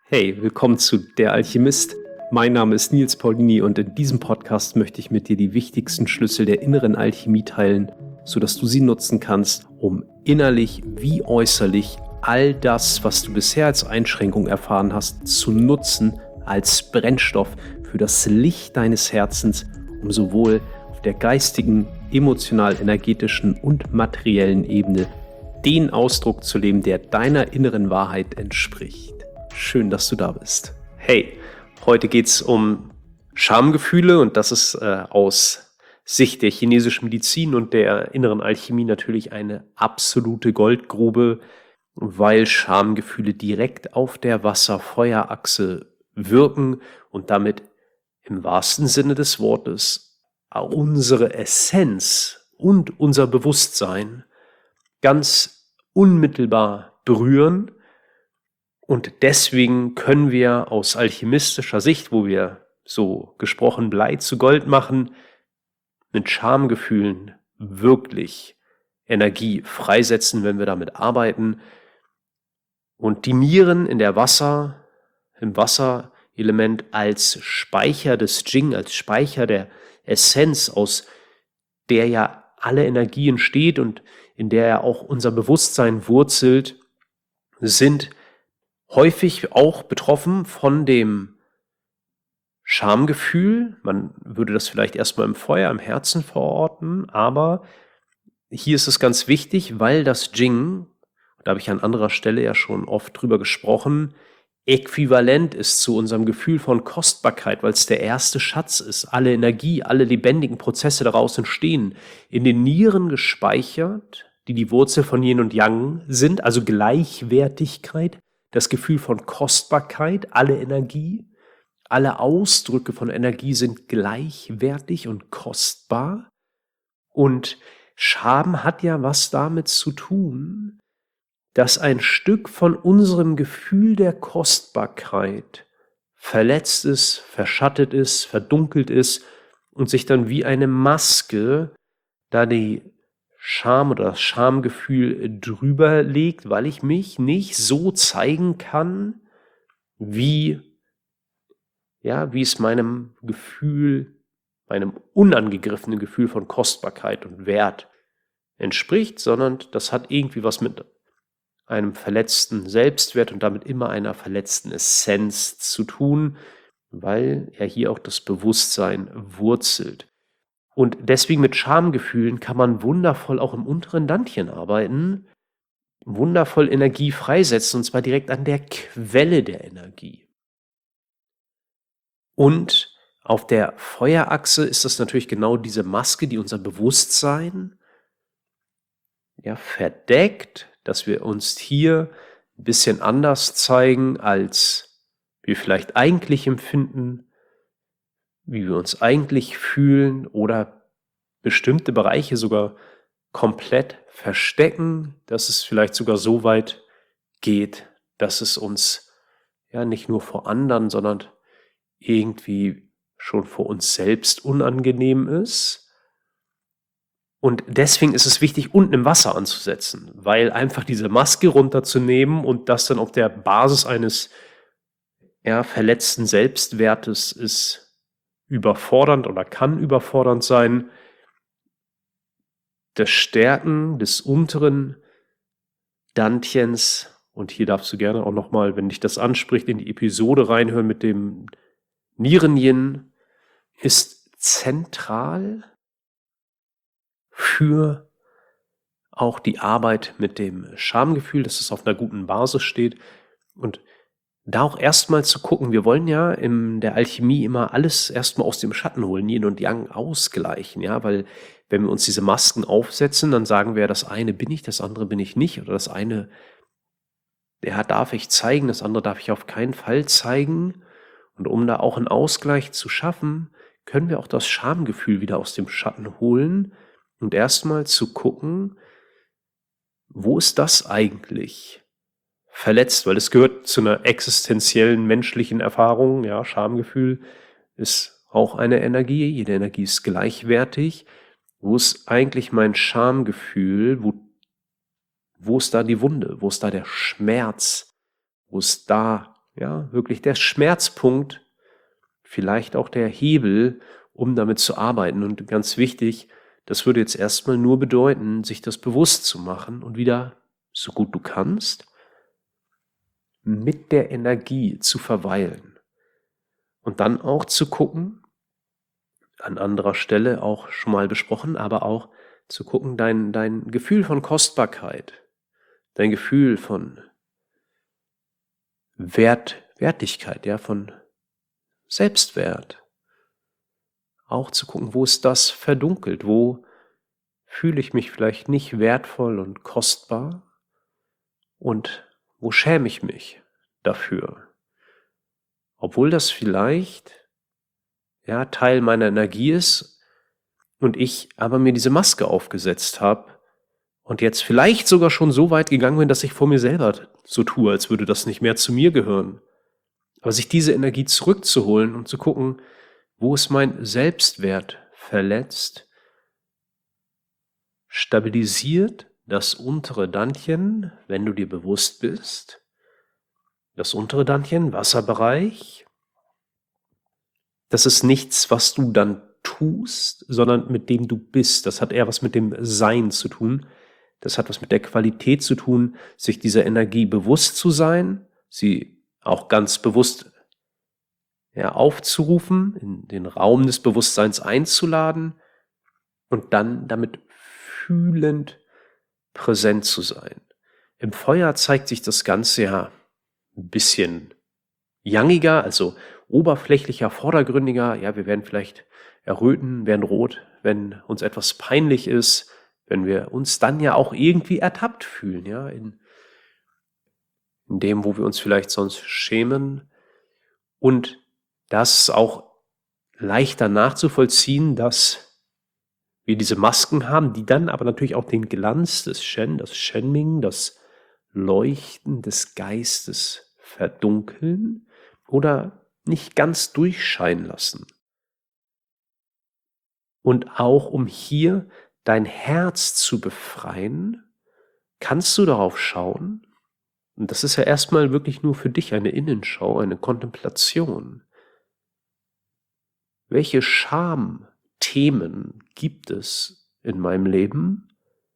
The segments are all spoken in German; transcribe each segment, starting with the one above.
Hey, willkommen zu Der Alchemist. Mein Name ist Nils Paulini und in diesem Podcast möchte ich mit dir die wichtigsten Schlüssel der inneren Alchemie teilen, sodass du sie nutzen kannst, um innerlich wie äußerlich all das, was du bisher als Einschränkung erfahren hast, zu nutzen als Brennstoff für das Licht deines Herzens, um sowohl auf der geistigen, emotional-energetischen und materiellen Ebene den Ausdruck zu leben, der deiner inneren Wahrheit entspricht. Schön, dass du da bist. Hey, heute geht es um Schamgefühle und das ist aus Sicht der chinesischen Medizin und der inneren Alchemie natürlich eine absolute Goldgrube, weil Schamgefühle direkt auf der Wasser-Feuer-Achse wirken und damit im wahrsten Sinne des Wortes unsere Essenz und unser Bewusstsein ganz unmittelbar berühren. Und deswegen können wir aus alchemistischer Sicht, wo wir so gesprochen Blei zu Gold machen, mit Schamgefühlen wirklich Energie freisetzen, wenn wir damit arbeiten. Und die Nieren im Wasserelement als Speicher des Jing, als Speicher der Essenz, aus der ja alle Energie entsteht und in der ja auch unser Bewusstsein wurzelt, sind häufig auch betroffen von dem Schamgefühl. Man würde das vielleicht erstmal im Feuer, im Herzen verorten, aber hier ist es ganz wichtig, weil das Jing, da habe ich an anderer Stelle ja schon oft drüber gesprochen, äquivalent ist zu unserem Gefühl von Kostbarkeit, weil es der erste Schatz ist. Alle Energie, alle lebendigen Prozesse daraus entstehen in den Nieren gespeichert, die Wurzel von Yin und Yang sind, also Gleichwertigkeit. Das Gefühl von Kostbarkeit, alle Energie, alle Ausdrücke von Energie sind gleichwertig und kostbar. Und Scham hat ja was damit zu tun, dass ein Stück von unserem Gefühl der Kostbarkeit verletzt ist, verschattet ist, verdunkelt ist und sich dann wie eine Maske, da die Scham oder das Schamgefühl drüber legt, weil ich mich nicht so zeigen kann, wie es meinem Gefühl, meinem unangegriffenen Gefühl von Kostbarkeit und Wert entspricht, sondern das hat irgendwie was mit einem verletzten Selbstwert und damit immer einer verletzten Essenz zu tun, weil ja hier auch das Bewusstsein wurzelt. Und deswegen mit Schamgefühlen kann man wundervoll auch im unteren Dantian arbeiten, wundervoll Energie freisetzen, und zwar direkt an der Quelle der Energie. Und auf der Feuerachse ist das natürlich genau diese Maske, die unser Bewusstsein verdeckt, dass wir uns hier ein bisschen anders zeigen, als wir vielleicht eigentlich empfinden, wie wir uns eigentlich fühlen oder bestimmte Bereiche sogar komplett verstecken, dass es vielleicht sogar so weit geht, dass es uns nicht nur vor anderen, sondern irgendwie schon vor uns selbst unangenehm ist. Und deswegen ist es wichtig, unten im Wasser anzusetzen, weil einfach diese Maske runterzunehmen und das dann auf der Basis eines verletzten Selbstwertes ist überfordernd oder kann überfordernd sein. Das Stärken des unteren Dantians, und hier darfst du gerne auch nochmal, wenn dich das anspricht, in die Episode reinhören mit dem Nieren-Yin, ist zentral für auch die Arbeit mit dem Schamgefühl, dass es auf einer guten Basis steht. Und da auch erstmal zu gucken, wir wollen ja in der Alchemie immer alles erstmal aus dem Schatten holen, Yin und Yang ausgleichen, weil wenn wir uns diese Masken aufsetzen, dann sagen wir, das eine bin ich, das andere bin ich nicht, oder das eine, darf ich zeigen, das andere darf ich auf keinen Fall zeigen. Und um da auch einen Ausgleich zu schaffen, können wir auch das Schamgefühl wieder aus dem Schatten holen und erstmal zu gucken, wo ist das eigentlich verletzt, weil es gehört zu einer existenziellen menschlichen Erfahrung. Schamgefühl ist auch eine Energie, jede Energie ist gleichwertig. Wo ist eigentlich mein Schamgefühl? Wo ist da die Wunde? Wo ist da der Schmerz? Wo ist da ja, wirklich der Schmerzpunkt, vielleicht auch der Hebel, um damit zu arbeiten. Und ganz wichtig, das würde jetzt erstmal nur bedeuten, sich das bewusst zu machen und wieder, so gut du kannst, mit der Energie zu verweilen. Und dann auch zu gucken, an anderer Stelle auch schon mal besprochen, aber auch zu gucken, dein Gefühl von Kostbarkeit, dein Gefühl von Wertigkeit, ja, von Selbstwert. Auch zu gucken, wo ist das verdunkelt, wo fühle ich mich vielleicht nicht wertvoll und kostbar und wo schäme ich mich dafür. Obwohl das vielleicht ja Teil meiner Energie ist und ich aber mir diese Maske aufgesetzt habe und jetzt vielleicht sogar schon so weit gegangen bin, dass ich vor mir selber so tue, als würde das nicht mehr zu mir gehören. Aber sich diese Energie zurückzuholen und zu gucken, wo ist mein Selbstwert verletzt, stabilisiert das untere Dantchen, wenn du dir bewusst bist. Das untere Dantchen, Wasserbereich, das ist nichts, was du dann tust, sondern mit dem du bist. Das hat eher was mit dem Sein zu tun. Das hat was mit der Qualität zu tun, sich dieser Energie bewusst zu sein, sie auch ganz bewusst aufzurufen, in den Raum des Bewusstseins einzuladen und dann damit fühlend präsent zu sein. Im Feuer zeigt sich das Ganze ja ein bisschen yangiger, also oberflächlicher, vordergründiger. Ja, wir werden vielleicht erröten, werden rot, wenn uns etwas peinlich ist, wenn wir uns dann ja auch irgendwie ertappt fühlen, ja, in dem, wo wir uns vielleicht sonst schämen. Und das ist auch leichter nachzuvollziehen, dass wir diese Masken haben, die dann aber natürlich auch den Glanz des Shen, das Shenming, das Leuchten des Geistes verdunkeln oder nicht ganz durchscheinen lassen. Und auch um hier dein Herz zu befreien, kannst du darauf schauen, und das ist ja erstmal wirklich nur für dich eine Innenschau, eine Kontemplation. Welche Schamthemen gibt es in meinem Leben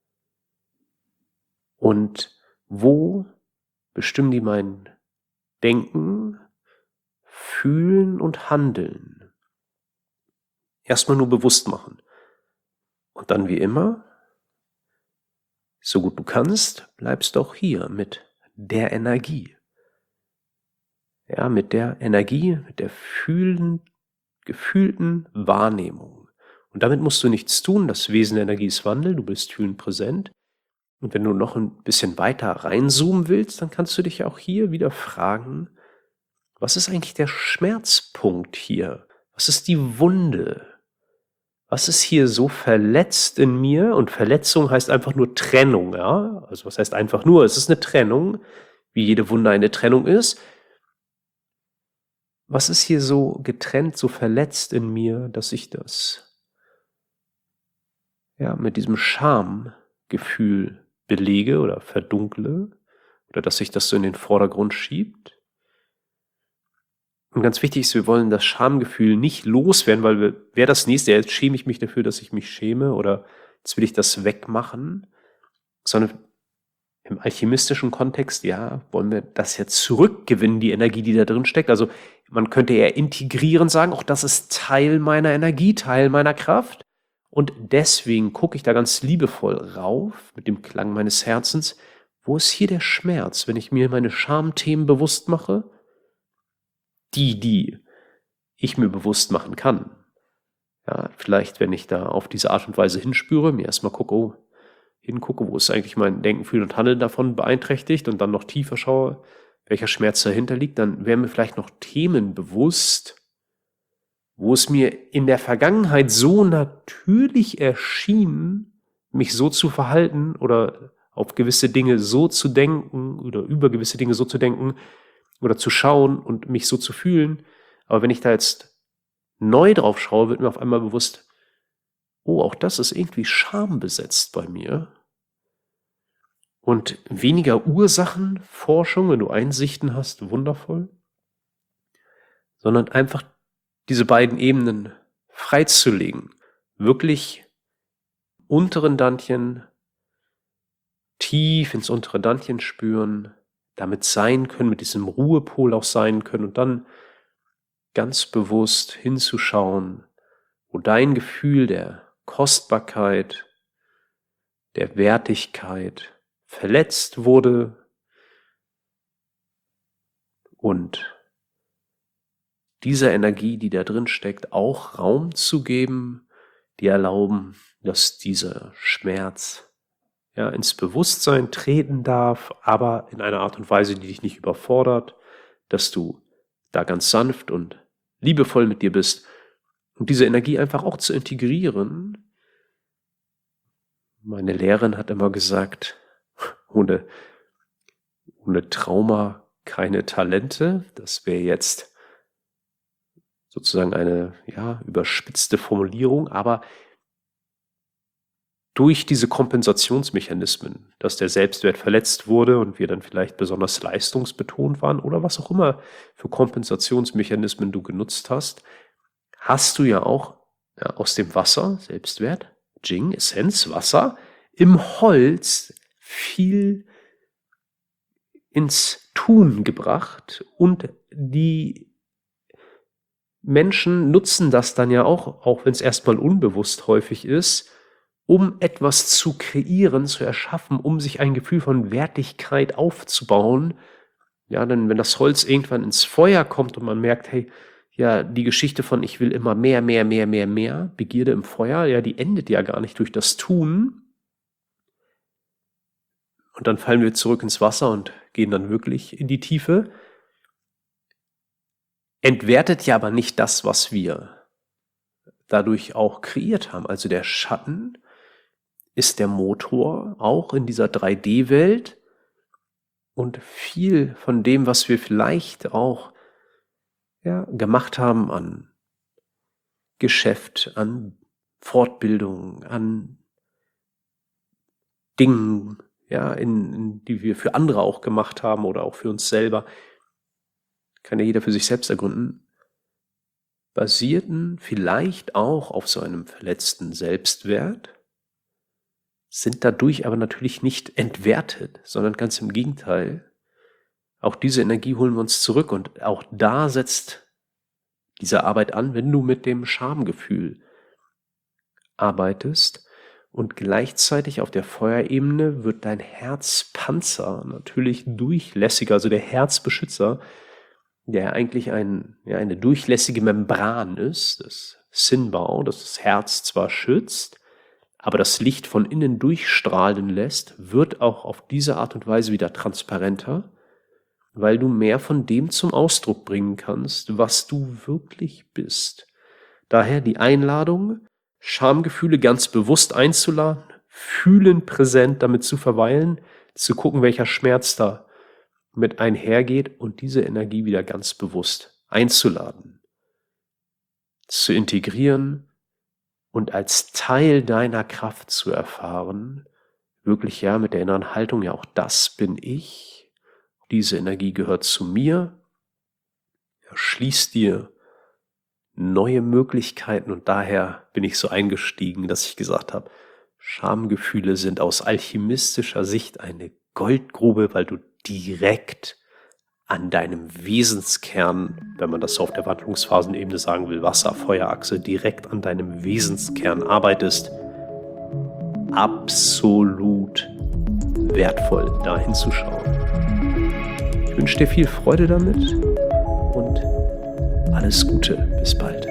und wo bestimmen die mein Denken, Fühlen und Handeln? Erstmal nur bewusst machen. Und dann wie immer, so gut du kannst, bleibst auch hier mit der Energie. Ja, mit der Energie, mit der gefühlten Wahrnehmung. Und damit musst du nichts tun. Das Wesen der Energie ist Wandel. Du bist fühlend präsent. Und wenn du noch ein bisschen weiter reinzoomen willst, dann kannst du dich auch hier wieder fragen, was ist eigentlich der Schmerzpunkt hier? Was ist die Wunde? Was ist hier so verletzt in mir? Und Verletzung heißt einfach nur Trennung, ja? Also was heißt einfach nur? Es ist eine Trennung, wie jede Wunde eine Trennung ist. Was ist hier so getrennt, so verletzt in mir, dass ich das mit diesem Schamgefühl belege oder verdunkle oder dass sich das so in den Vordergrund schiebt? Und ganz wichtig ist, wir wollen das Schamgefühl nicht loswerden, weil wäre das nächste, jetzt schäme ich mich dafür, dass ich mich schäme oder jetzt will ich das wegmachen, sondern im alchemistischen Kontext, wollen wir das jetzt zurückgewinnen, die Energie, die da drin steckt. Also man könnte eher integrieren, sagen, auch das ist Teil meiner Energie, Teil meiner Kraft. Und deswegen gucke ich da ganz liebevoll rauf mit dem Klang meines Herzens. Wo ist hier der Schmerz, wenn ich mir meine Schamthemen bewusst mache? Die ich mir bewusst machen kann. Ja, vielleicht, wenn ich da auf diese Art und Weise hinspüre, mir erstmal hingucke, wo ist eigentlich mein Denken, Fühlen und Handeln davon beeinträchtigt und dann noch tiefer schaue, welcher Schmerz dahinter liegt, dann wären mir vielleicht noch Themen bewusst, wo es mir in der Vergangenheit so natürlich erschien, mich so zu verhalten oder auf gewisse Dinge so zu denken oder über gewisse Dinge so zu denken oder zu schauen und mich so zu fühlen. Aber wenn ich da jetzt neu drauf schaue, wird mir auf einmal bewusst, oh, auch das ist irgendwie schambesetzt bei mir. Und weniger Ursachenforschung, wenn du Einsichten hast, wundervoll. sondern einfach diese beiden Ebenen freizulegen. Wirklich unteren Dantian, tief ins untere Dantian spüren, damit sein können, mit diesem Ruhepol auch sein können und dann ganz bewusst hinzuschauen, wo dein Gefühl der Kostbarkeit, der Wertigkeit verletzt wurde und dieser Energie, die da drin steckt, auch Raum zu geben, die erlauben, dass dieser Schmerz ins Bewusstsein treten darf, aber in einer Art und Weise, die dich nicht überfordert, dass du da ganz sanft und liebevoll mit dir bist und diese Energie einfach auch zu integrieren. Meine Lehrerin hat immer gesagt, ohne Trauma keine Talente. Das wäre jetzt sozusagen eine überspitzte Formulierung, aber durch diese Kompensationsmechanismen, dass der Selbstwert verletzt wurde und wir dann vielleicht besonders leistungsbetont waren oder was auch immer für Kompensationsmechanismen du genutzt hast, hast du ja auch aus dem Wasser, Selbstwert, Jing, Essenz, Wasser, im Holz viel ins Tun gebracht und die Menschen nutzen das dann ja auch wenn es erstmal unbewusst häufig ist, um etwas zu kreieren, zu erschaffen, um sich ein Gefühl von Wertigkeit aufzubauen. Ja, denn wenn das Holz irgendwann ins Feuer kommt und man merkt, hey, ja, die Geschichte von ich will immer mehr, Begierde im Feuer, ja, die endet ja gar nicht durch das Tun. Und dann fallen wir zurück ins Wasser und gehen dann wirklich in die Tiefe. Entwertet ja aber nicht das, was wir dadurch auch kreiert haben. Also der Schatten ist der Motor, auch in dieser 3D-Welt. Und viel von dem, was wir vielleicht auch gemacht haben an Geschäft, an Fortbildung, an Dingen, die wir für andere auch gemacht haben oder auch für uns selber, kann ja jeder für sich selbst ergründen, basierten vielleicht auch auf so einem verletzten Selbstwert, sind dadurch aber natürlich nicht entwertet, sondern ganz im Gegenteil. Auch diese Energie holen wir uns zurück und auch da setzt diese Arbeit an, wenn du mit dem Schamgefühl arbeitest und gleichzeitig auf der Feuerebene wird dein Herzpanzer natürlich durchlässiger, also der Herzbeschützer, der eigentlich eine durchlässige Membran ist, das Sinbao, das das Herz zwar schützt, aber das Licht von innen durchstrahlen lässt, wird auch auf diese Art und Weise wieder transparenter, weil du mehr von dem zum Ausdruck bringen kannst, was du wirklich bist. Daher die Einladung, Schamgefühle ganz bewusst einzuladen, fühlen, präsent damit zu verweilen, zu gucken, welcher Schmerz da mit einhergeht und diese Energie wieder ganz bewusst einzuladen, zu integrieren und als Teil deiner Kraft zu erfahren, wirklich mit der inneren Haltung, auch das bin ich, diese Energie gehört zu mir, erschließt dir neue Möglichkeiten und daher bin ich so eingestiegen, dass ich gesagt habe, Schamgefühle sind aus alchemistischer Sicht eine Goldgrube, weil du direkt an deinem Wesenskern, wenn man das so auf der Wandlungsphasenebene sagen will, Wasser-Feuer-Achse, direkt an deinem Wesenskern arbeitest. Absolut wertvoll, da hinzuschauen. Ich wünsche dir viel Freude damit und alles Gute. Bis bald.